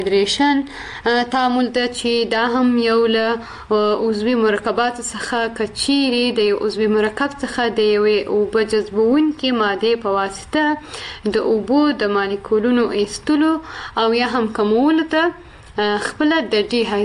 هایدریشن تعامل ده چې دا هم یو له عضوي مرکباتو څخه کچيري د یو عضوي مرکب څخه د یوې اوبه جذبونکې مادې په واسطه د اوبو د مالیکولونو ایستلو او یا هم کمولو ته خپل د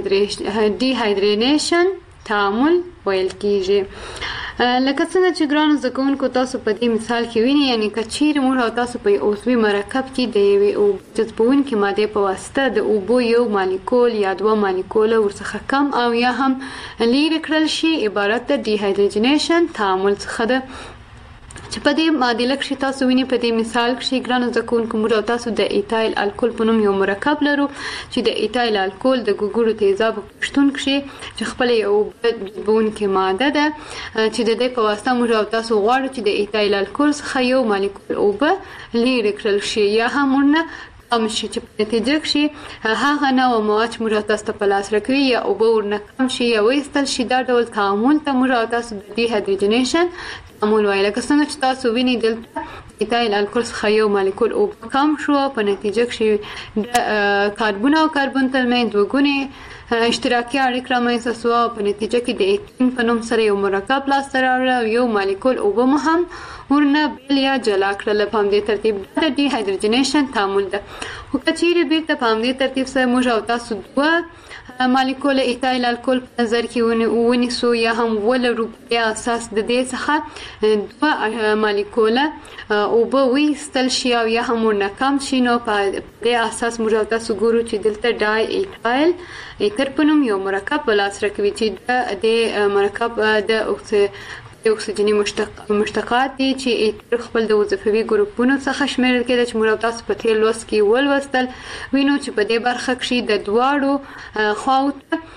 ډي هایدرینیشن تعامل ویل کیږي. لکه څنګه چې ګرانو زده کوونکو تاسو په دې مثال کې وینئ، یعنی که چیرې موږ او تاسو په عضوي مرکب کې د یوې جذبونکې مادې په واسطه د اوبو یو مالیکول یا دوه مالیکوله ورڅخه کم او یا هم لیرې کړل شي، عبارت د ډي هایدروجنیشن تعامل څخه ده. چې په دې معادله کې تاسو وینئ په دې مثال کې ګرانو زده کوونکو موږ او تاسو د ایتایل الکول په نوم یو مرکب لرو چې د ایتایل الکول د ګوګړو تیزابو په شتون کې چې خپل یو جذبونکې ماده ده چې د دې په واسطه موږ او تاسو غواړو چې د ایتایل الکول څخه یو مالیکول اوبه لیرې کړل شي یا هم ورنه کم شي، چې په نتیجه کې هغه نوع مواد چې موږ او تاسو ته په لاس راکوي یا اوبه ورنه کم شي یا وایستل شي. دا ډول تعامل ته موږ او تاسو د ډي هایدروجنیشن تعامل وایي. لکه څنګه چې تاسو وینئ دلته ایتایل الکول څخه یو مالیکول اوبه کم شو، په نتیجه کې کاربن او کاربن ترمنځ دوه ګونې اشتراکي اړیکه رامنځته شوه او په نتیجه کې د ایتین په نوم سره یو مرکب لاسته راوړه او یو مالیکول اوبه مو هم ورنه بېل یا جلا کړله. په همدې ترتیب د ډي هایدروجنیشن تعامل ده. خو که چیرې بیرته په همدې ترتیب سره موږ او تاسو دوه مالیکول ایتایل الکول په نظر کې ونیسو یا هم ولرو په اساس د دې څخه دوه مالیکوله اوبه وایستل شي او یا هم ورنه کم شي، نو په دې اساس موږ او تاسو ګورو چې دلته ډای ایتایل ایتر په نوم یو مرکب په لاس راکوي چې د مرکب د اکسیجني مشتقات دي چې ایتر خپل د وظیفوي ګروپونو څخه شمیرل کېده چې موږ تاسو په تیر لوست کې ولوستل. وینو چې په دې برخه کې د دواړو خواو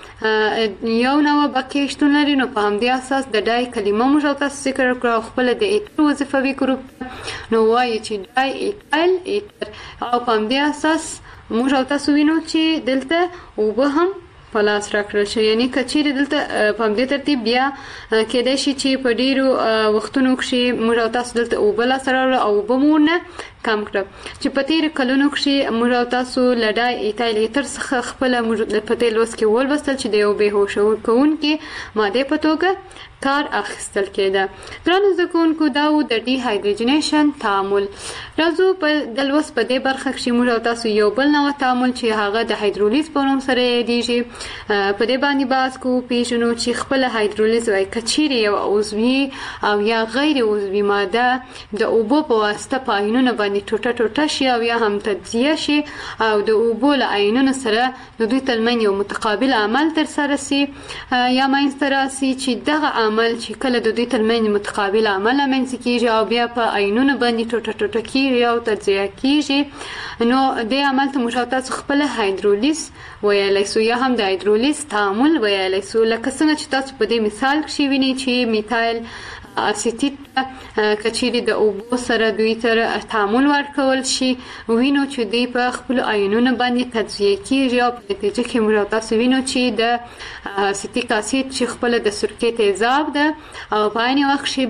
یو نوع بقیه شتون لري، نو په همدې اساس د ډای کلمه موږ تاسو ذکر کړو خپل د ایتر وظیفوي ګروپ نو وایي چې ډای ایتایل ایتر، او په همدې اساس موږ تاسو وینو چې دلته اوبه هم په لاس راکړل شي. یعنی که چیرې دلته په همدې ترتیب بیا کېدای شي چې په ډیرو وختونو کې موږ او تاسو دلته اوبه لاسته راوړو او اوبه مو نه کم کړه چې په تیر کلونو کې موږ او تاسو لډای ایتایل ایتر څخه خپل موږ په تیر لوست کې ولوستل چې د یو بهوشه کوونکې ماده په توګه کار اخیستل کېده. ګرانو زده کوونکو دا و د ډي هایدروجنیشن تعامل. راځو په د لوست په دې برخه کې موږ او تاسو یو بل نوع تعامل چې هغه د هایدرولیز په نوم سره یادیږي په دې باندې بحث کوو. پیژنو چې خپل هایدرولیز وایي که چیرې یو عضوي او یا غیر عضوي ماده د اوبو په واسطه په آیونونو باندې ټوټه ټوټه شي او یا هم تجزیه شي او د اوبو له آیونونو سره د دوی ترمنځ یو متقابل عمل ترسره شي یا منځته راسي چې دغه عمل چې کله د دوی ترمنځ متقابل عمل منځ کېږي او بیا په آیونونو باندې ټوټه ټوټه کېږي او تجزیه کېږي، نو دې عمل ته موږ تاسو خپل هایدرولیز ویلی سو یا هم د هایدرولیز تعامل ویلی سو. لکه څنګه چې تاسو په دې مثال کې وینئ چې میتایل اسیتیت کچيري د اوبو سره دوی تر تعامل ورکول شي، وینو چې دوی په خپل آیونونو باندې تجزیه کیږي او په نتیجه کې موږ تاسو وینو چې د اسیتیک اسید چې خپل د سرکې تیزاب ده او په عین وخت کې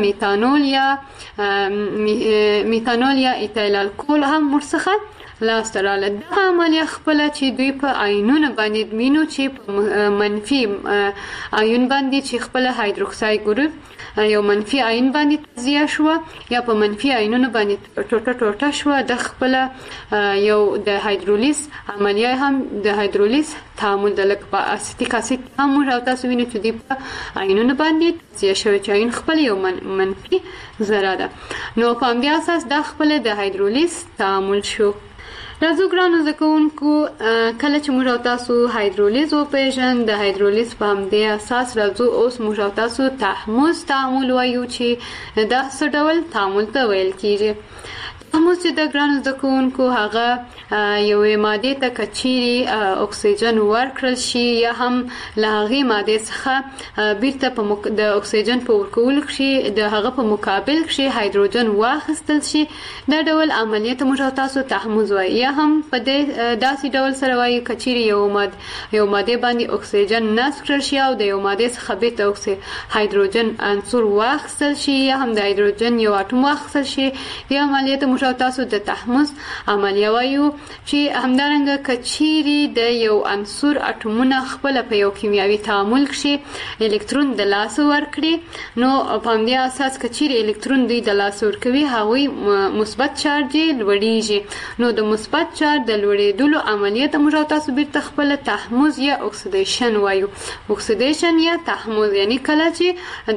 میتانول یا ایتایل الکول هم ورڅخه لاسته راغله. دا عملیه خپله چې دوی په آیونونو باندې وینو چې په منفي آیون باندې چې خپل هایدروکساید ګروپ یو منفي آیون باندې تجزیه شو یا په منفي آیونونو باندې ټوټه ټوټه شو، د خپل یو د هایدرولیز عملیه هم د هایدرولیز تعامل د لکه په اسیتیک اسید هم او تاسو وینئ چې دوی په آیونونو باندې تجزیه شوی چې آیون خپل یو منفي ذره ده، نو په همدې اساس دا خپل د هایدرولیز تعامل شو. راځو ګرانو زده کوونکو کله چې موږ تاسو هایدرولیز وپېژن د هایدرولیز په همدې اساس راځو اوس موږ تاسو تحمض تعامل وایو چې دا څه ډول تعامل ته ویل کېږي. تحمض چې د ګرانو زده کوونکو هغه یوې مادې ته که چیرې اکسیجن ورکړل شي یا هم له هغې مادې څخه بیرته د اکسیجن په ورکولو کې د هغه په مقابل کې هایدروجن واخیستل شي، دا ډول عملیه ته موږ تاسو تحمض وایي. یا هم په داسې ډول سره وایي که چیرې یو مادې باندې اکسیجن نصب کړل شي او د یو مادې څخه بیرته هایدروجن عنصر واخیستل شي یا هم د هایدروجن یو اټوم واخیستل شي، دې عملیه ته موږ موږ او تاسو د تحمض عملیه وایو چې همدارنګه کچيري د یو عنصر اټومونه خپل په یو کیمیاوي تعامل کې الکترون د لاس ورکړي نو په همدې اساس کچيري الکترون دوی د لاس ورکوي هغوی مثبت چارج لوړیږي نو د مثبت چارج د لوړېدلو عملیه ته موږ او تاسو بیرته خپل تحمض یا اکسیدیشن وایو اکسیدیشن یا تحمض یعنی کله چې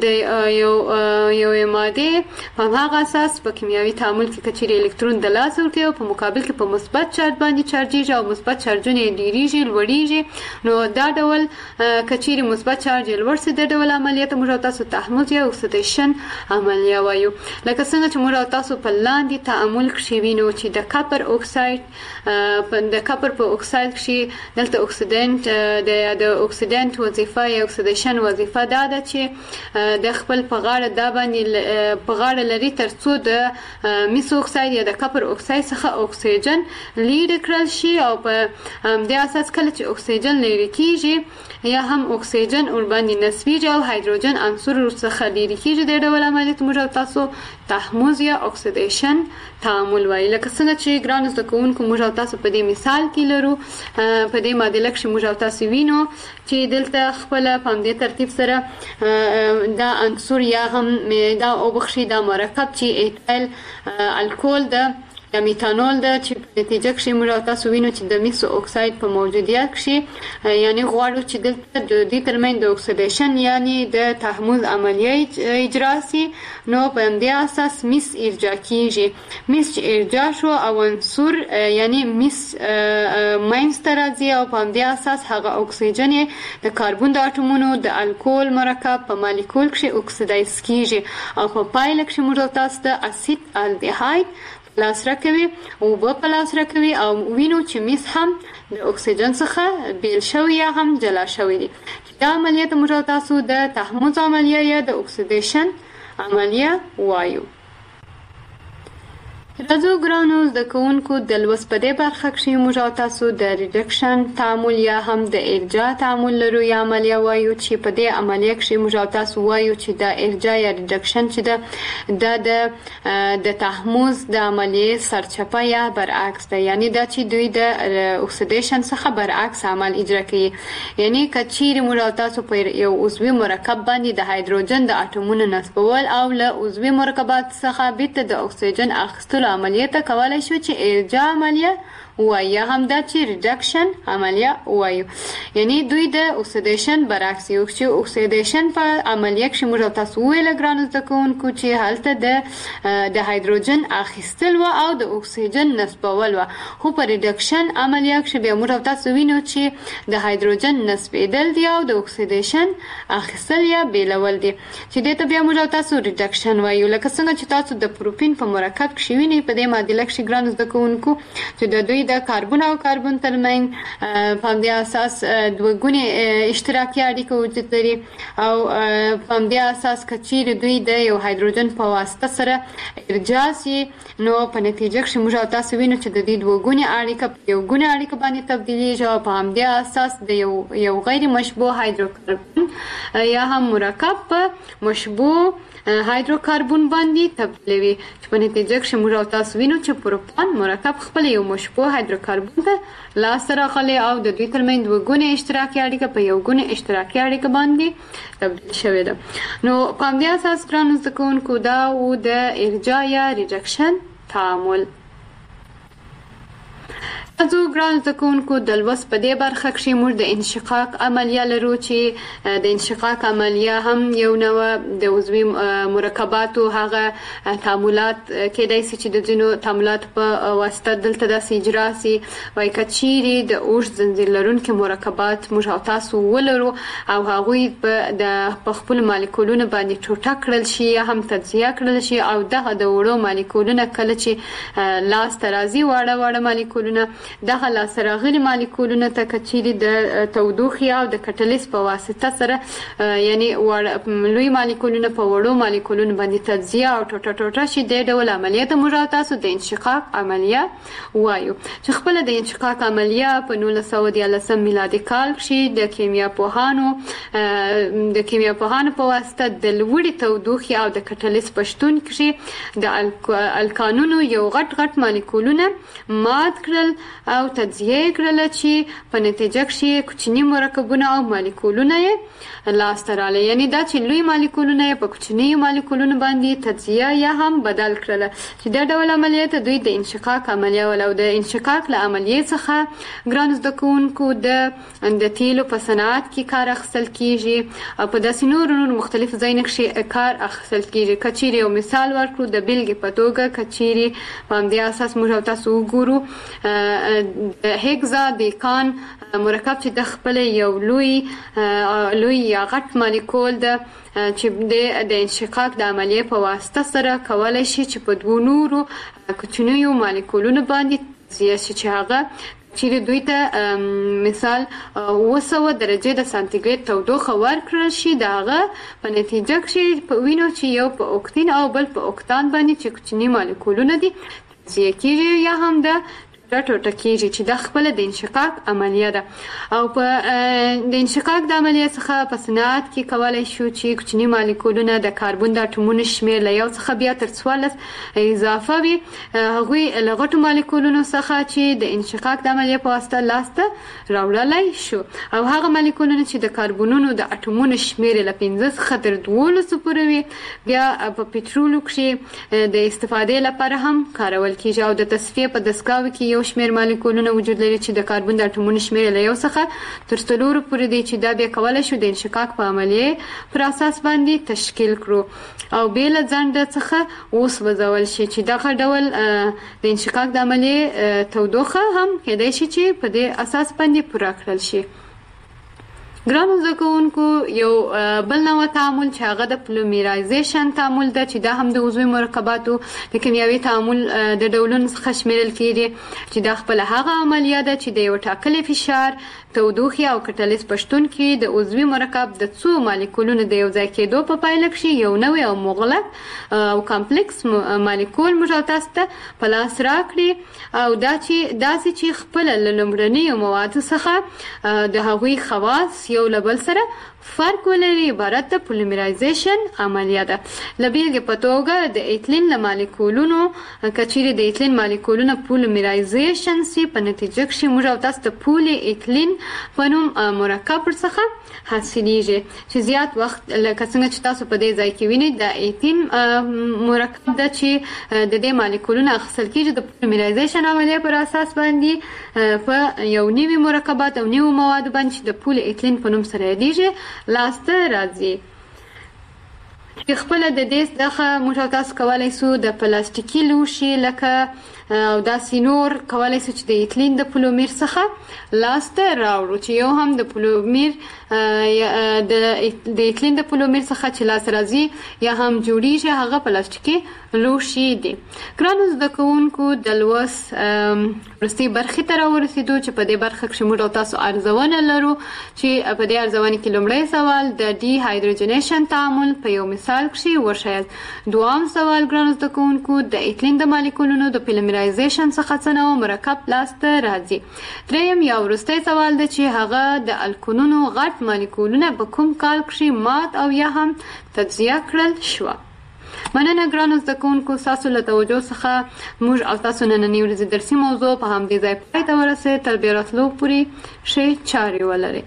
د یو ماده په هغه اساس په کیمیاوي تعامل کې کچيري الکترون د لاس ورکوي او په مقابل کې په مثبت چارج باندې چارجیږي او مثبت چارجونه ډیریږي لوړیږي نو دا ډول کچيري مثبت چارج لوړ سي د ډول عملیه ته موږ او تاسو تحمض یا اکسیدیشن عملیه وایو لکه څنګه چې موږ او تاسو په لاندې تعامل کې وینو چې د کاپر اکساید د کاپر په اکساید کې دلته اکسیدنت د اکسیدنت وظیفه یا اکسیدیشن وظیفه دا ده چې د خپل په غاړه دا باندې په غاړه لري ترڅو د میس اکساید یا د کاپر اکساید څخه اکسیجن لري کړل شي او په دې اساس کله چې اکسیجن لري کیږي یا هم اکسیجن ور باندې نسبیږي او هایدروجن عنصر څخه لري کیږي د ډول عملیات موږ تاسو تحمض یا اکسیدیشن تعامل وایي لکه څنګه چې ګران زده کوونکو موږ تاسو په دې مثال کې لرو په دې معادله کې موږ تاسو وینو چې دلته خپل په دې ترتیب سره دا عنصر یا هم دا او بخشي دا مرکب چې ایتایل الکول ده یا میتانول ده چې په نتیجه کې موږ تاسو وینو چې د میکس اکساید په موجودیت کې یعنی غواړو چې دلته د دې ترمن د اکسیدیشن یعنی د تحمض عملیه اجرا سي نو په دې اساس میس ارجاع کیږي میس ارجاع شو او عنصر یعنی میس ماینس ترازی او په دې اساس هغه اکسیجن د کاربن د اټومونو د الکول مرکب په مالیکول کې اکسیدایز کیږي او په پایله کې موږ تاسو د اسید الډیهاید پلاس راکوي او په پلاس راکوي او وینو چې میس هم د اکسیجن څخه بیل شوی یا هم جلا شوی دي دا عملیه موږ تاسو د تحمض عملیه یا د اکسیدیشن عملیه وایو راځو ګرانو زده کوونکو د لوست په دې برخه کې موږ تاسو د ریډکشن تعامل یا هم د ارجاع تعامل لرو یا عملیه وایو چې په دې عملیه کې موږ تاسو وایو چې د ارجاع یا ریډکشن چې د تحمض د عملیه سرچپه یا برعکس ده یعنی دا چې دوی د اکسیدیشن څخه برعکس عمل اجرا کوي یعنی کچیر موږ تاسو په یو عضوي مرکب باندې د هایدروجن د اټومونو نسبول او له عضوي مرکبات څخه بیرته د اکسیجن اخیستلو عملیه ته کولای شو چې ارجاع عملیه وایي هم دا چې ریډکشن عملیه وایي یعنی دوی د اکسیدیشن برعکس یو چې اکسیدیشن په عملیه کې موږ تاسو ویل ګران زده کوونکو چې هلته د هایدروجن اخیستل و او د اکسیجن نسبول و خو په ریډکشن عملیه کې به موږ تاسو وینو چې د هایدروجن نسبیدل دی او د اکسیدیشن اخیستل یا بیلول دي چې دې ته بیا موږ تاسو ریډکشن وایو لکه څنګه چې تاسو د پروپین په مرکب کې وینئ په دې معادله کې ګران زده کوونکو چې د دوی د کاربن او کاربن ترمن په دې اساس دوه ګونې اشتراکي اړیکه وجود لري او په دې اساس کچیر دوی د یو هایدروجن په واسطه سره ارجاع سي نو په نتیجه کې موږ تاسو وینو چې د دې دوه ګونې اړیکه په یو ګونې اړیکه باندې تبدیلېږي او په دې اساس د یو غیر مشبوه هایدروکربن یا هم مرکب په مشبوه هایدروکربن باندې تبدیلوي چې په نتیجه کې موږ تاسو وینو چې پروپان مرکب خپل یو مشبوه هایدروکربن ته لاس راغلی او د دوی ترمنځ دوه ګونې اشتراکي اړیکه په یو ګونې اشتراکي اړیکه باندې تبدیل شوې ده نو په دې اساس ګرانو زده کوونکو دا و د ارجاع یا ریډکشن تعامل تاسو ګران زده کوونکو د لوست په دې برخه کې موږ د انشقاق عملیه لرو چې د انشقاق عملیه هم یو نوع د عضوي مرکباتو هغه تعاملات کېدای شي چې د ځینو تعاملات په واسطه دلته داسې اجرا سي وایي کچیري د اوږد زنځیر لرونکي مرکبات موږ تاسو ولرو او هغوی په خپل مالیکولونو باندې ټوټه کړل شي یا هم تجزیه کړل شي او دغه د وړو مالیکولونه کله چې لاس ته راځي واړه واړه مالیکولونه دغه لاسته راغلي مالیکولونه ته که چیرې د تودوخې او د کټلیس په واسطه سره یعنې لوی مالیکولونه په وړو مالیکولونو باندې تجزیه او ټوټه ټوټه شي. دې ډول عملیه ته موږ او تاسو د انشقاق عملیه وایو چې خپله د انشقاق عملیه په 1913 میلادي کال کښې د کیمیاپوهانو په واسطه د لوړې تودوخې او د کټلیس په شتون کښې د الکانونو یو غټ مالیکولونه مات کړل او تجزیه یې کړله چې په نتیجه کښې کوچني مرکبونه او مالیکولونه یې لاسته راغله. یعنې دا چې لوی مالیکولونه یې په کوچنیو مالیکولونو باندې تجزیه یا هم بدل کړله چې دا ډول عملیه ته دوی د انشقاق عملیه ویل. او د انشقاق له عملیې څخه ګرانو زده کوونکو د تیلو په صنعت کې کار اخیستل کېږي او په داسې نور مختلف ځایونو کښې کار اخیستل کېږي. که چیرې یو مثال ورکړو د بېلګې په توګه که چیرې په همدې اساس موږ او تاسو وګورو د هیګزا دیکان مرکب چې د خپل یو لوی یا غټ مالیکول ده چې د انشقاق د عملیې په واسطه سره کولی شي چې په دوو نورو کوچنیو مالیکولونو باندې تجزیه شي چې هغه چیرې دوی ته مثال 900 درجې د سانتیګریډ تودوخه ورکړل شي. د هغه په نتیجه کښې وینو چې یو په اوکتین او بل په اوکتان باندې چې کوچني مالیکولونه دي تجزیه کېږي یا هم د ټوټه کېږي چې دا خپله د انشقاق عملیه ده. او په د انشقاق د عملیې څخه په صنعت کې کولی شو چې کوچني مالیکولونه د کاربن د اټومونو شمېر له 1 څخه بیا تر 14 اضافه وي. هغوی له غټو مالیکولونو څخه چې د انشقاق د عملیې په واسطه لاسته راوړلی شو او هغه مالیکولونه چې د کاربنونو د اټومونو شمېر له 15 څخه تر 12 پورې وي بیا په پټرولو کښې د استفادې لپاره هم کارول کېږي. او د تصفیې په دستګاو کې یو شمېر مالیکولونه وجود لري چې د کاربن د اټومونو شمېر له 1 څخه تر 4 پورې دی چې دا بیا کولی شو د انشقاق په عملیې پر اساس باندې تشکیل کړو او بې له ځنډ څخه وسوځول شي چې دغه ډول د انشقاق د عملیې تودوخه هم کېدای شي چې په دې اساس باندې پوره کړل شي. ګرانو زده کوونکو یو بل نوع تعامل چې هغه د پلیمرایزیشن تعامل ده چې دا هم د عضوي مرکباتو د کیمیاوي تعامل د ډولونو څخه شمیرل کېږي چې دا خپله هغه عملیه ده چې د یو ټاکلي فشار تودوخې او کټلیس په شتون کې د عضوي مرکب د څو مالیکولونو د یو ځای کېدو په پایله کښې یو نوی او مغلق او کمپلیکس مالیکول موږ او تاسو ته په لاس راکړي او داسې چې خپله له لومړنیو موادو څخه د هغوی خواص یو له بل سره فرق ولري عبارت د پلیمرایزیشن عملیه ده. له بېلګې په توګه د ایتلین له مالیکولونو که چیرې د ایتلین مالیکولونه پلیمرایزیشن سي په نتیجه کښې موږ او تاسو ته پولي ایتلین په نوم مرکب ورڅخه حاصلیږي چې زیات وخت لکه څنګه چې تاسو په دې ځای کې وینئ د ایتین مرکب ده چې د دې مالیکولونه اخیستل کېږي د پلیمرایزیشن عملیې پر اساس باندې په یو نوي مرکبات او نوي موادو باندې چې د پولي ایتلین په نوم سره یادېږي لاسته راځي. چې خپله د دې څخه موږ او تاسو کولی سو د پلاستیکي لوښي لکه او داسې نور کولی سو چې د ایتلین د پولومیر څخه لاسته راوړو چې یو هم د پولومیر د ایتلین د پولومیر څخه چې لاسته راځي یا هم جوړیږي هغه پلاستیکي لوښي دي. ګرانو زده کوونکو د لوست وروستۍ برخې ته راورسېدو چې په دې برخه کښې موږ او تاسو ارزونه لرو چې په دې ارزونې کې لومړی سوال د ډي هایدروجنیشن تعامل په یو مثال کښې وښایاست. دوام سوال ګرانو زده کوونکو د ایتلین د مالیکولونو د پلیمرایزیشن څخه څه نوع مرکب لاسته راځي. دریم یا وروستی سوال دی چې هغه د الکونونو غټ مالیکولونه په کوم کال کښې مات او یا هم تجزیه کړل شوه. مننه ګرانو زده کوونکو ستاسو له توجه څخه موږ او تاسو نننۍ ورځې درسي موضوع په همدې ځای پای ته ورسېد. تر بیا راتلو پورې ښې چارې ولرئ.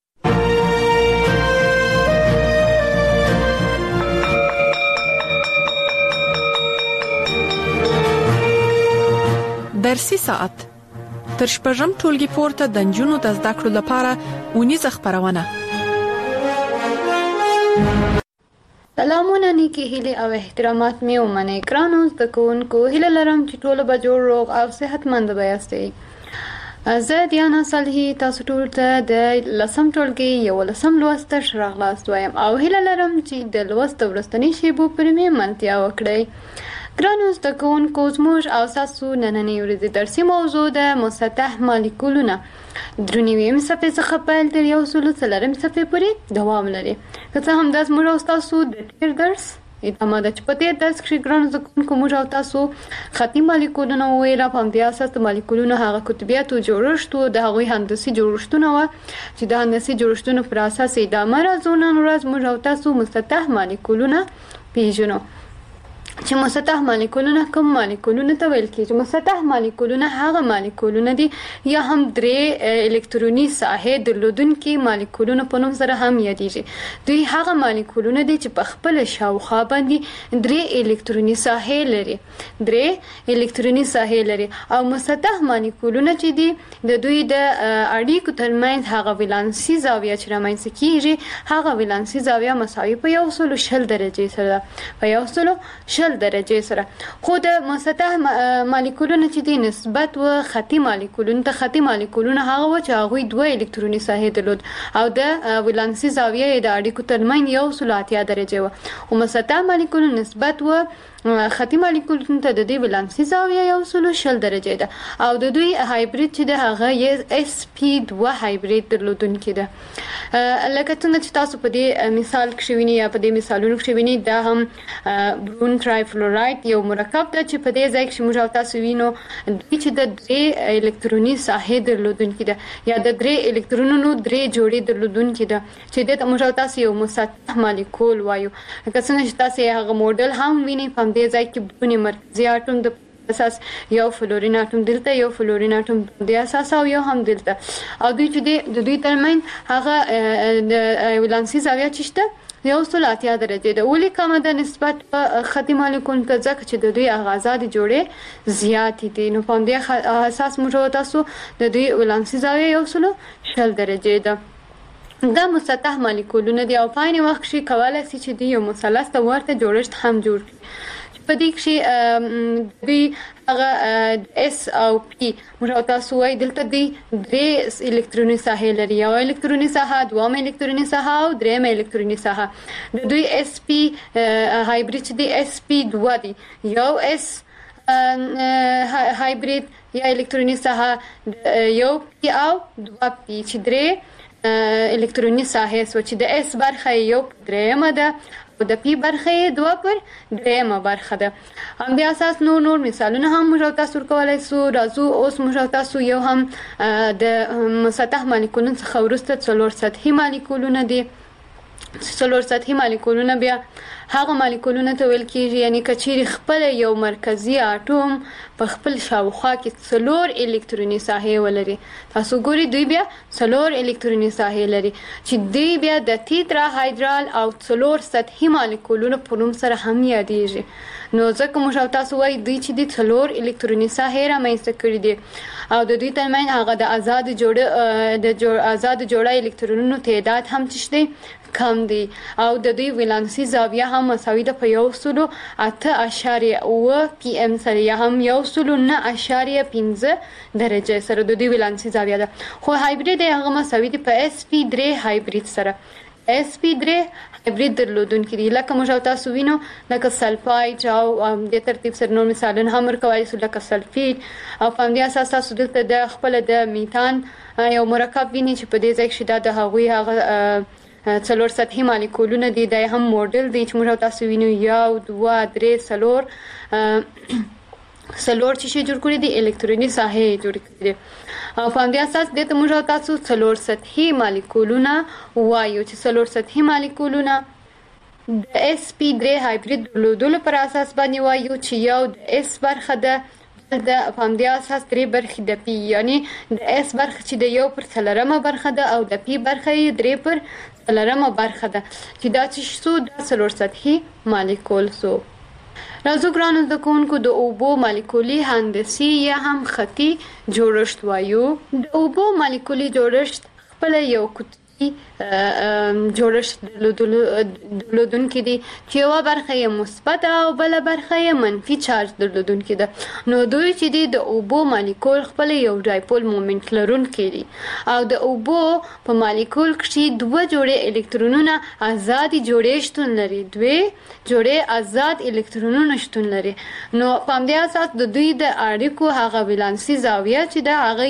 درسي ساعت تر شپږم ټولګي پورته د نجونو د زده کړو لپاره اونیزه خپرونه. سلامونه، نیکی هیلې او احترامات مې ومنئ. ګرانو زده کوونکو، هیله لرم چې ټوله به جوړ روغ او صحتمند به یاستئ. زه دیانا صالحي تاسو ټول ته د 10م ټولګي 11م لوست ته ښه راغلاست وایم او هیله لرم چې د لوست د وروستنۍ شیبو پورې مې منتیا وکړئ. ګرانو زده کوونکو، زموږ او ستاسو نننۍ ورځې درسي موضوع د مسطح مالیکولونه درېیمې صفحې څخه پیل تر 104 صفحې پورې دوام لري. که څه هم دا زموږ او ستاسو د تېر درس ادامه ده چې په تېر درس کښې ګرانو زده کوونکو موږ او تاسو خطي مالیکولونه وویل. په همدې اساس د مالیکولونو هغه قطبیت او جوړښت و، د هغوی هندسي جوړښتونه وه چې د هندسي جوړښتونو پر اساس ادامه راځو. نن ورځ موږ او تاسو مسطح مالیکولونه پیژنو. چې مسطح مالیکولونه کوم مالیکولونه ته ویل کېږي؟ مسطح مالیکولونه هغه مالیکولونه دي یا هم 3 الکتروني ساحې درلودونکي مالیکولونه په نوم سره هم یادېږي. دوی هغه مالیکولونه دي چې په خپل شاوخوا باندې 3 الکتروني ساحې لري. 3 الکتروني ساحې لري او مسطح مالیکولونه چې دي د دوی د اړیکو ترمنځ هغه ولانسي زاویه چې رامنځته کېږي، هغه ولانسي زاویه مساوي په 110 درجې سره، په 110 درجې سره. خو د مسطح مالیکولونه چې دي نسبت و خطي مالیکولونو ته، خطي مالیکولونه هغه و چې هغوی 2 الکتروني ساحې درلود او د ولانسي زاویه د اړیکو ترمنځ 180 درجې و. خو مسطح مالیکولونه نسبت و خطي مالیکولونو ته د دې ولانسي زاویه 110 درجې ده او د دوی هایبرید چې ده هغه sp2 هایبرید درلودونکي ده. لکه څنګه چې تاسو په دې مثال کښې وینئ یا په دې مثالونو کښې وینئ، دا هم برون ټرایفلورایډ یو مرکب ده چې په دې ځای کښې موږ او تاسو وینو دوی چې د 3 الکتروني ساحې درلودونکي ده یا د 3 الکترونونو 3 جوړې درلودونکي ده چې دې ته موږ او تاسو یو مسطح مالیکول وایو. لکه څنګه چې تاسو هغه موډل هم وینئ، په همدې ځای کې بروني مرکزي اټوم د اساس یو فلورین اټوم دلته، یو فلورین اټوم د اساس او یو هم دلته، او دوی چې د دوی ترمنځ هغه د ولانسي زاویه چې شته 180 درجې ده. ولې کمه ده نسبت په خطي مالیکولونو ته؟ ځکه چې د دوی هغه ازادې جوړې زیاتې دي. نو په همدې اساس موږ تاسو د دوی ولانسي زاویه 110 درجې ده. دا مسطح مالیکولونه دي او په عین وخت کښې کولی شي چې دوی یو مثلث ته ورته جوړښت هم جوړ کړي. په دې کښې دوی هغه اس او پی موږ او تاسو وایي دلته دوی 3 الکتروني ساحې لري، یو الکتروني ساحه، دویم الکتروني ساحه او درېیم الکتروني ساحه. د دوی اس پی هایبرید چې دی اس پی 2 دی، یو اس هایبرید یا الکتروني ساحه، یو پی او 2 پی چې 3 الکتروني ساحې سو چې د اس برخه یو 3 ده او د پی برخه 2/3 برخه ده. همدې اساس نور مثالونه هم موږ تاسو ورکولای سو. راځو اوس موږ تاسو یو هم د مسطح مالیکولونو څخه وروسته 4 سطحي مالیکولونه دي. 4 سطحي مالیکولونه بیا هغه مالیکولونه ته ویل کېږي، یعنی که چیرې خپل یو مرکزي اټوم په خپل شاوخوا کې 4 الکتروني ساحې ولري. تاسو ګورئ دوی بیا 4 الکتروني ساحې لري چې دوی بیا د تیترا هایدرال او 4 سطحي مالیکولونو په نوم سره هم یادېږي. نو ځکه موږ تاسو وایي دوی چې دي 4 الکتروني ساحې رامنځته کړي دي او د دوی ترمنځ هغه د آزاد جوړه الکترونونو تعداد هم چې دی کم دی او د دوی ولانسي زاویه هم مساوي ده په 108.9 پی ام سره یا هم 109.5 درجې سره د دوی ولانسي زاویه ده. خو هایبرید هغه مساوي دي په sp3 هایبرید سره. sp3 هایبرید درلودونکي دي، لکه موږ تاسو وینو لکه سلفاید او د ترتیب سره نور مثالونه هم ورکولی سو لکه سلفید. او په همدې اساس تاسو دلته د خپله د میتان یو مرکب ویني چې په دې ځای کښې دا د هغوی هغه 4 سطحي مالیکولونه دي. دا هم موډل دی چې موږ تاسو وینو 1 2 3 4 چې جوړ کړي دي الکتروني ساحې جوړ کړي دي. او په همدې اساس دې ته موږ تاسو 4 سطحي مالیکولونه وایو چې 4 سطحي مالیکولونه د sp3 هایبرید درلودلو پر اساس باندې وایو چې یو د اس برخه ده، د په همدې اساس 3 برخې د پی، یعنی د اس برخه چې د 1/4 برخه ده او د پی برخه یې 3/4 برخه ده چې دا چې شو د 4 سطحي مالیکول سو. راځو ګرانو زده کوونکو د اوبو مالیکولي هندسي یا هم خطي جوړښت وایو. د اوبو مالیکولي جوړښت خپله یو قطبي جوړښت درلودونکي دي چې یوه برخه یې مثبت او بله برخه یې منفي چارج درلودونکي ده. نو دوی چې دي د اوبو مالیکول خپل یو ډایپول مومنټ لرونکي دي او د اوبو په مالیکول کې دوه جوړې الکترونونه آزادي جوړې شتون لري، دوی جوړې آزاد الکترونونه شتون لري. نو په همدې اساس د دوی د اړیکو هغه ولانسي زاویه چې ده هغه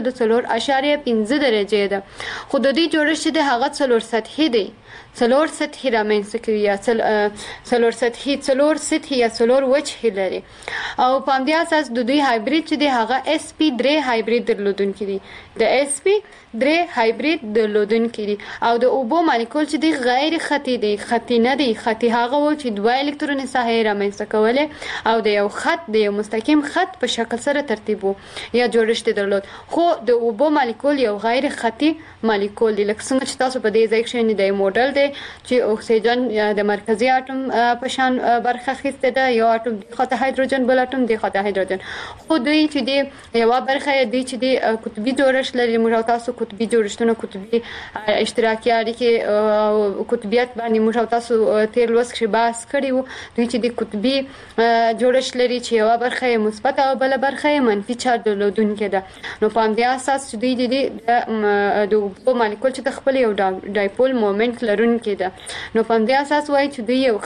1.4.5 درجې ده، خو د دوی جوړښت چې ده هغه 4 سطحي دی، 4 سطحي رامنځته کوي یا 4 سطحي یا 4 وجهې لري. او په همدې اساس د دوی هایبرید چې دی هغه sp3 هایبرید درلودونکي دي، د sp3 هایبرید درلودونکي دي. او د اوبو مالیکول چې دی غیر خطي دی، خطي نه دی. خطي هغه و چې دوه الکتروني ساحې رامنځته کولې او د یو خط د یو مستقیم خط په شکل سره ترتیب و یا جوړښت درلود. خو د اوبو مالیکول یو غیر خطي مالیکول دی، لکه څنګه چې تاسو په دې ځای کې د موډل دی چې اکسیجن د مرکزي اټوم په شان برخه اخیسته ده، یو اټوم د خواته هایدروجن بل اټوم د خواته هایدروجن. خو دوی چې دی یوه برخه دی چې دی قطبي جوړښت لري. موږ او تاسو قطبي جوړښتونه، قطبي اشتراکي اړیکې، قطبیت باندې موږ او تاسو تیر لوست کې بحث کړی وو. دوی چې دی قطبي جوړښت لري چې یوه برخه یې مثبت او بله برخه یې منفي چارج درلودونکې ده. نو په همدې اساس چې دوی د اوبو مالیکول چې د خپل یو ډایپول مومنټ لرونکي ده. نو په همدې اساس وایي چې دوی یو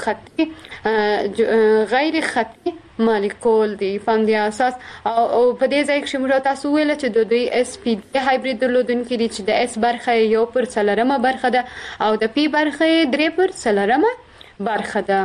خطي غیر خطي مالیکول دی. په همدې اساس او په دې ځای کې موږ تاسو ویل چې د دوی sp3 هایبرید درلودونکي دي چې د s برخه یو پر 4 برخه ده او د p برخه 3 پر 4 برخه ده.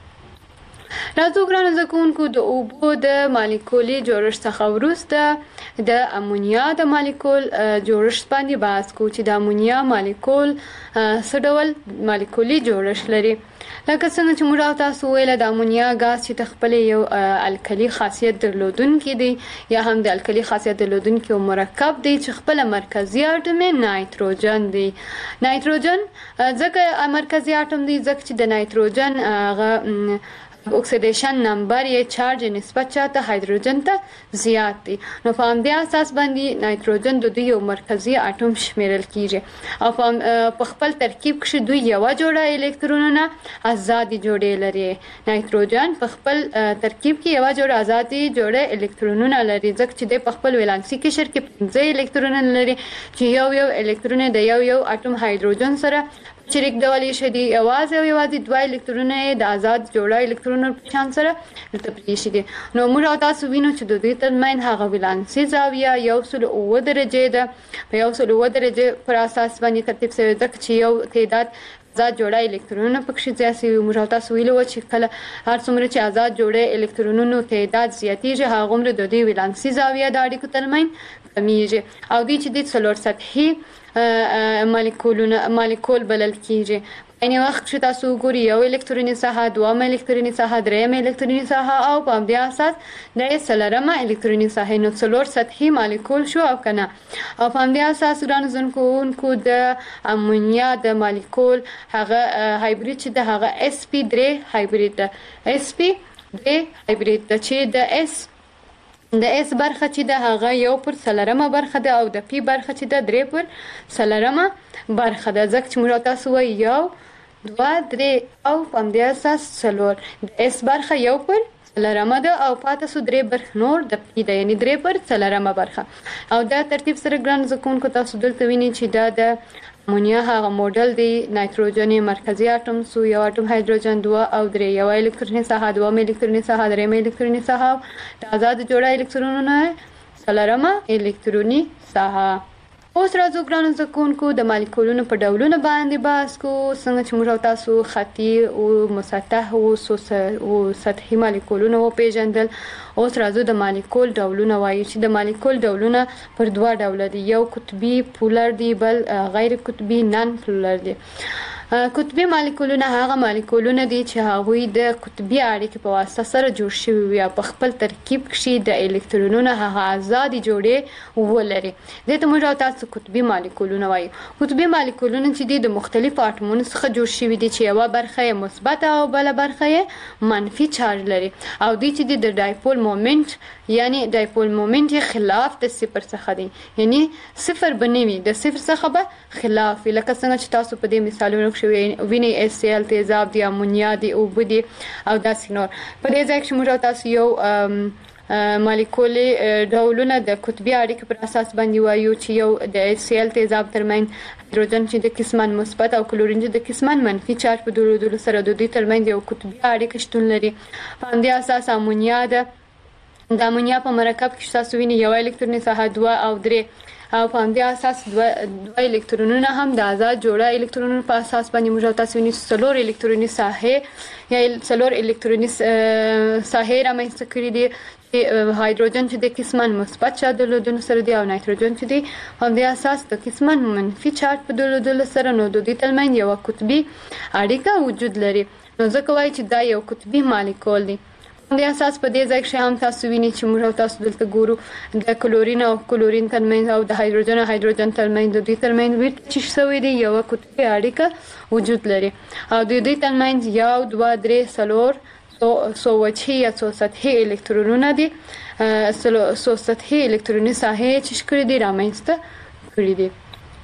راځو ګرانو زده کوونکو د اوبو د مالیکولي جوړښت څخه وروسته د امونیا د مالیکول جوړښت باندې بحث کوو چې د امونیا مالیکول څه ډول مالیکولي جوړښت لري. لکه څنګه چې موږ او تاسو ویل د امونیا غاز چې د خپل یو الکلي خاصیت درلودونکي دی یا هم د الکلي خاصیت درلودونکي مرکب دی چې خپل مرکزي اټوم نایتروجن دی. نایتروجن ځکه مرکزي اټوم دی ځکه چې د نایتروجن هغه اکسیدیشن نمبر یا چارج نسبت چاته هایدروجن ته زیات دی. نو په همدې اساس باندې نایتروجن د دوی یو مرکزي اټوم شمیرل کیږي او په خپل ترکیب کې دوی یوه جوړه الکترونونه آزادي جوړې لري. نایتروجن په خپل ترکیب کې یوه جوړه آزادي جوړه الکترونونه لري ځکه چې د په خپل ولانسي قشر کې 15 الکترونونه لري چې یو الکترون د یو اټوم هایدروجن سره شریک ډول یې شدي. یوازې دوه الکترونه د آزاد جوړه الکترونونو په شان سره دلته پرې شدي. نو موږ او تاسو وینو چې د دوی ترمنځ هغه ولانسي زاویه 1.7 درجې ده. په 1.7 درجې پر اساس باندې ترتیب شوی ځکه چې یو تعداد آزاد جوړه الکترونونه پکې زیات وي. موږ او تاسو ویلو چې کله هر څومره چې آزاد جوړه الکترونونو تعداد زیاتیږي هغومره د دوی ولانسي زاویه د اړیکو ترمنځ کمیږي او دوی چې د 4 سطحي مالیکول بلل کیږي. په وخت چې تاسو وګورئ یو الکتروني ساحه، دوه الکتروني ساحه، دریم الکتروني ساحه او په همدې اساس د 4 الکتروني ساحه نو 4 سطحي مالیکول شو او کنه. او په همدې اساس ګرانو زده کوونکو د امونیا د مالیکول هغه هایبرید چې د هغه sp3 هایبرید ده. sp3 هایبرید ده چې د اس برخه چې د هغه 1 پر 4 برخه ده او د پی برخه چې د 3 پر 4 برخه ده. ځکه چې موږ تاسو وایي 1 2 3 او په همدې اساس 4 د اس برخه 1 پر 4 ده او پاته سو 3 برخه نور د پی ده یعنی 3 پر 4 برخه. او دا ترتیب سره ګران زده کوونکو تاسو دلته وینئ چې دا د امونیا هغه موډل دی. نایتروجن مرکزي اټوم سو یو اټوم هایدروجن 2 او 3 یو الکتروني ساحه، 2 الکتروني ساحه، 3 الکتروني ساحه د آزاد جوړه الکترونونه 4 الکتروني ساحه. اوس راځو ګرانو زده کوونکو د مالیکولونو په ډولونو باندې بحث کوو. څنګه چې موږ او تاسو خطي او مسطح او سطحي مالیکولونه وپېژندل، اوس راځو د مالیکول ډولونه وایو چې د مالیکول ډولونه پر 2 ډوله دي. یو قطبي پولر دی، بل غیر قطبي نن پولر دی. قطبي مالیکولونه هغه مالیکولونه دي چې هغوی د قطبي اړیکې په واسطه سره جوړ شوي وي او په خپل ترکیب کې د الکترونونو هغه آزادې جوړې ولري. دې ته موږ او تاسو قطبي مالیکولونه وایو. قطبي مالیکولونه چې دي د مختلفو اټومونو څخه جوړ شوي دي چې یوه برخه یې مثبت او بله برخه یې منفي چارج لري او دوی چې دي د ډایپول مومنت یعنی ډایپول مومنت یې خلاف د صفر څخه دی، یعنی صفر به نه وي، د صفر څخه به خلاف وي. لکه څنګه چې تاسو په دې مثالونو کې ویني HCl تیزاب دی، امونیا دی، اوبه دي او داسې نور. په دې ځای کې موږ او تاسو یو مالیکولي ډولونه د قطبي اړیکې پر اساس باندې وایو چې یو د HCl تیزاب ترمنځ هایدروجن چې د قسمان مثبت او کلورین چې د قسمان منفي چارج په درلودلو سره د دوی ترمنځ یو قطبي اړیکه شتون لري. په همدې اساس امونیا ده، د امونیا په مرکب کې تاسو ویني یو الکتروني ساحه 2 او 3 او په همدې اساس دوه الکترونونه هم د آزاد جوړه الکترونونو په اساس باندې موږ تاسو ویني څلور الکتروني ساحې یا څلور الکتروني ساحې رامنځته کړي دي چې هایدروجن چې د قسمان مثبت چارج درلودلو سره دی او نایتروجن چې دی په همدې اساس د قسمان منفي چارج په درلودلو سره نو د دوی ترمنځ یوه قطبي اړیکه وجود لري. نو ځکه وایي چې دا یو قطبي مالیکول دی. د اساس په دې ځای کې هم تاسو ویني چې موږ تاسو دلته ګورو د کلورین او کلورین ترمنځ او د هایدروجن او هایدروجن ترمنځ د دوی ترمنځ چې شوی دی یو قطبي اړیکه وجود لري او د دوی ترمنځ یو 2 3 4 څو وجهي یا څو سطحي الکترونونه دي، څو سطحي الکتروني ساحې چې کړي دي رامنځته کړي دي.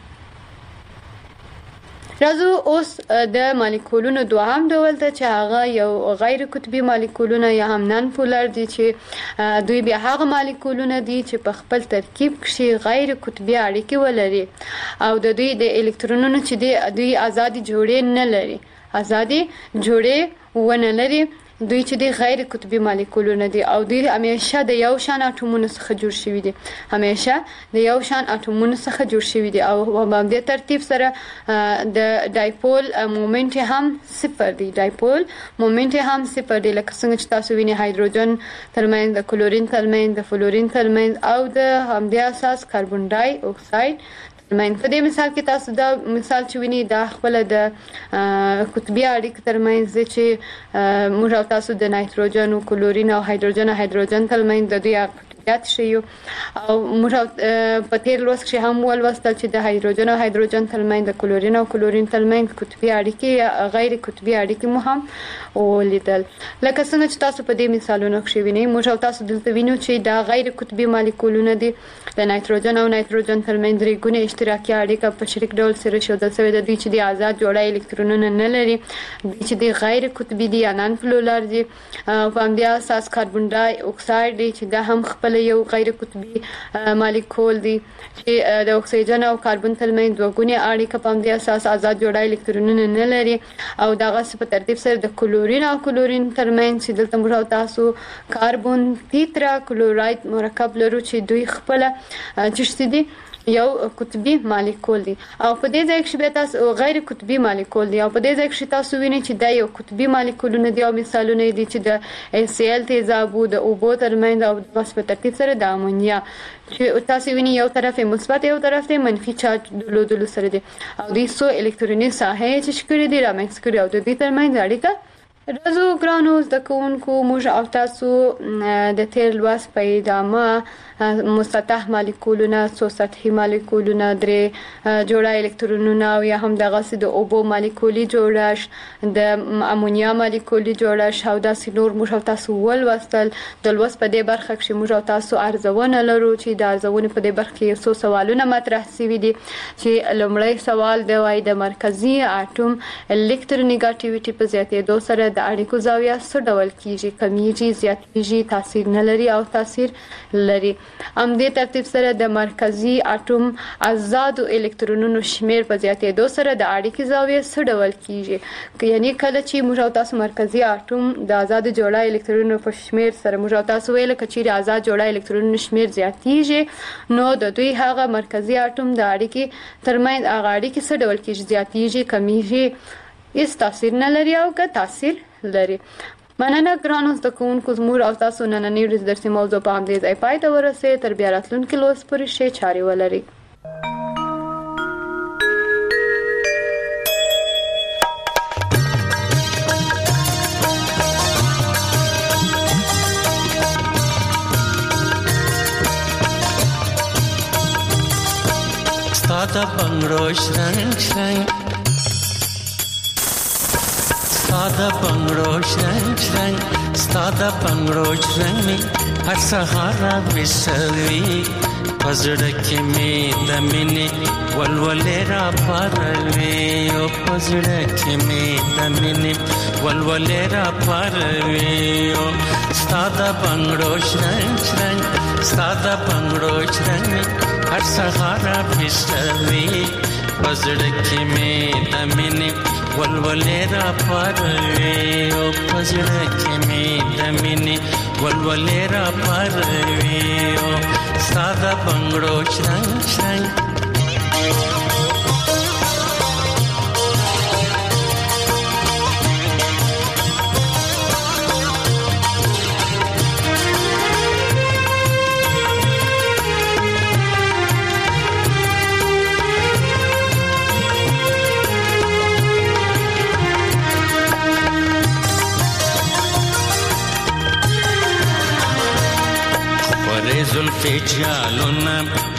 راځو اوس د مالیکولونو دوهم ډول ته چې هغه یو غیر قطبي مالیکولونه یا هم نن پولر دي چې دوی بیا هغه مالیکولونه دي چې په خپل ترکیب کې غیر قطبي اړیکې ولري او د دوی د الکترونونو چې دوی آزادي جوړې نه لري، آزادي جوړې ونه لري. دوی چې د غیر قطبي مالیکولونه دي او دوی همیشه د یو شان اټومونو څخه جوړ شوي دي، همیشه د یو شان اټومونو څخه جوړ شوي دي او په همدې ترتیب سره د ډایپول مومنت هم صفر دی، ډایپول مومنت هم صفر دی. لکه څنګه چې تاسو ویني هایدروجن ترمنځ د کلورین ترمنځ د فلورین ترمنځ او د همدې اساس کاربن ډای اکساید په دې مثال کې تاسو دا مثال چې ویني دا خپل د قطبي اړیکې ترمنځ چې موږ او تاسو د نایتروجن او کلورین او هایدروجن ترمنځ د دوی اړیکې شي او موږ په تیر لوست کې هم ولوستل چې د هایدروجن او هایدروجن ترمنځ د کلورین او کلورین ترمنځ قطبي اړیکې یا غیر قطبي اړیکې مو هم ولیدل. لکه څنګه چې تاسو په دې مثالونو کې وینئ موږ او تاسو دلته وینو چې دا غیر قطبي مالیکولونه دي د نایتروجن او نایتروجن ترمنځ درې ګونې اشتراکي اړیکه په شریک ډول سره ښودل شوې ده. دوی چې د آزاد جوړه الکترونونه نه لري، دوی چې د غیر قطبي دي یا نن پولر دي. په همدې اساس کاربن ډای اکساید دی چې دا هم خپل یو غیر قطبي مالیکول دی چې د اکسیجن او کاربن ترمنځ دوه ګونې اړیکه په همدې اساس آزاد جوړه الکترونونه نه لري او دغه په ترتیب سره د کلورین او کلورین ترمنځ چې دلته موږ او تاسو کاربن تیترا کلوراید مرکب لرو چې دوی خپل چې دي یو قطبي مالیکول دی او په دې ځای کې بیا تاسو غیر قطبي مالیکول دی او په دې ځای کې تاسو وینئ چې دا یو قطبي مالیکولونه دي او مثالونه دي چې د HCl تیزاب د اوبو ترمنځ او بس په ترتیب سره د امونیا چې تاسو وینئ یو طرف مثبت یو طرف منفي چارج درلودلو سره دي او دوی څو الکتروني ساحې چې کړي دي رامنځته کړي او د دوی ترمنځ اړیکه. راځو ګرانو زده کوونکو موږ او تاسو د تیر لوست په ادامه مسطح مالیکولونه، څو سطحي مالیکولونه، درې جوړه الکترونونه او یا هم دغسې د اوبو مالیکولي جوړښت، د امونیا مالیکولي جوړښت او داسې نور موږ او تاسو ولوستل. د لوست په دې برخه کې موږ او تاسو ارزونه لرو چې د ارزونې په دې برخه کې څو سوالونه مطرح شوي دي چې لومړی سوال دی وايي د مرکزي اټوم الکترونیګاټیویټي په زیاتېدو سره د اړیکو زاویه څه ډول کیږي، کمیږي، زیاتېږي، تاثیر نه لري او تاثیر لري. همدې ترتیب سره د مرکزي اټوم آزادو الکترونونو شمیر په زیاتېدو سره د اړیکې زاویه څه ډول کیږي، یعنی کله چې موږ او تاسو مرکزي اټوم د آزاد جوړه الکترونونو په شمیر سره موږ او تاسو ویل کچې آزاد جوړه الکترونونو شمیر زیاتېږي نو د دوی هغه مرکزي اټوم د اړیکې ترمنځ هغه اړیکې څه ډول کیږي، زیاتېږي، کمیږي، هیڅ تاثیر نه لري او که تاثیر لري. مننه ګرانو زده کوونکو، زموږ او تاسو نننۍ ورځ درسي موضوع په همدې ځای پای ته ورسېد. تر بیا راتلونکي لوست پورې ښې چارې ولرئ. ستا د بنگړو شرنګ شرنګ ستا د بنگړو شرنګ شرنګ ستا د بنگړو شرنګ هر سهار وسوي پزړه کې مې د مینې ولولې را پاروي او پزړه کې مې د مینې ولولې را پاروي او ستا د بنگړو شرنګ شرنګ ستا د بنگړو شرنګ هر سهار وسوي پزړه کې مې د مینې ولولې را پاروي او پزړه کې مې د مینې ولولې را پاروي او ستا د بنگړو شرنګ شرنګ زلفی جالونا